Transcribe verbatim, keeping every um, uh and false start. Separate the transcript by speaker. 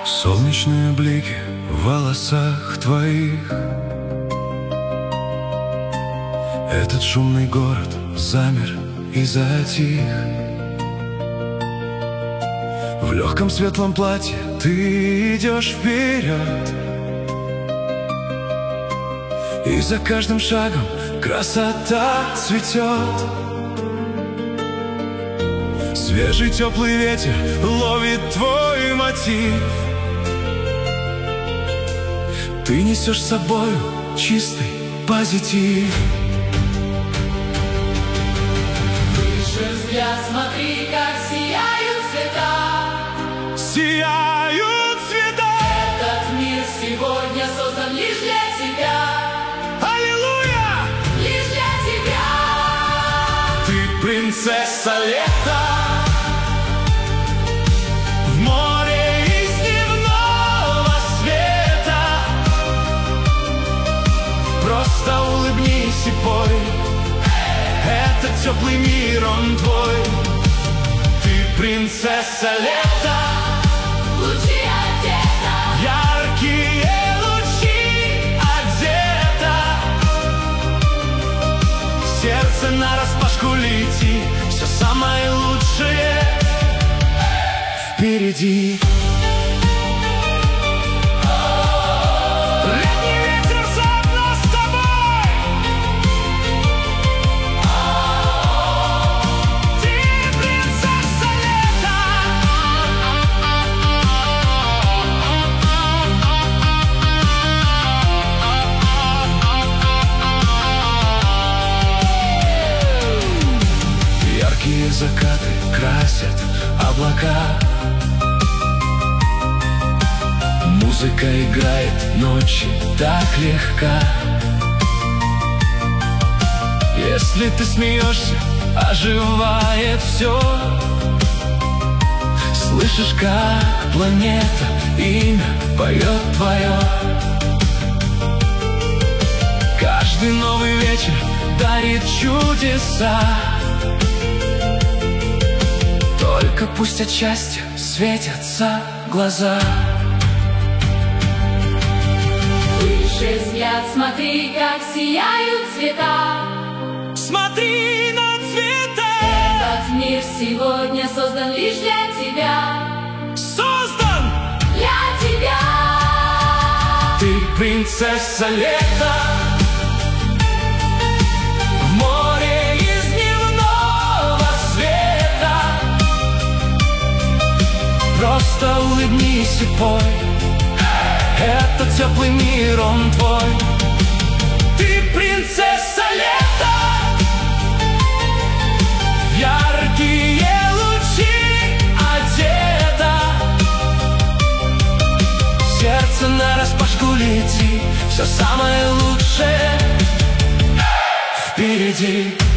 Speaker 1: Солнечные блики в волосах твоих. Этот шумный город замер и затих. В легком светлом платье ты идешь вперед, и за каждым шагом красота цветет. Свежий теплый ветер ловит твой мотив. Ты несешь с собою чистый позитив.
Speaker 2: Выше взгляд, смотри, как сияют цвета.
Speaker 1: Сияют цвета.
Speaker 2: Этот мир сегодня создан лишь для тебя.
Speaker 1: Аллилуйя!
Speaker 2: Лишь для тебя.
Speaker 1: Ты принцесса лета. В море из дневного света. Просто улыбнись и пой. Это теплый мир, он твой. Ты принцесса лета.
Speaker 2: Лучи одета.
Speaker 1: Яркие лучи одета. Сердце нараспашку лети. Все самое лучшее впереди. Летний ветер заодно с тобой. Ты принцесса лета. Яркие закаты красят облака. Музыка играет ночи так легка. Если ты смеешься, оживает все. Слышишь, как планета имя поет твое. Каждый новый вечер дарит чудеса. Только пусть от счастья светятся глаза.
Speaker 2: Выше взгляд, смотри, как сияют цвета.
Speaker 1: Смотри на цвета.
Speaker 2: Этот мир сегодня создан лишь для тебя.
Speaker 1: Создан
Speaker 2: Для тебя.
Speaker 1: ты принцесса лета. В море из дневного света. Просто улыбнись и пой. Это теплый мир, он твой. Ты принцесса лета. В яркие лучи одета. Сердце нараспашку лети. Все самое лучшее впереди.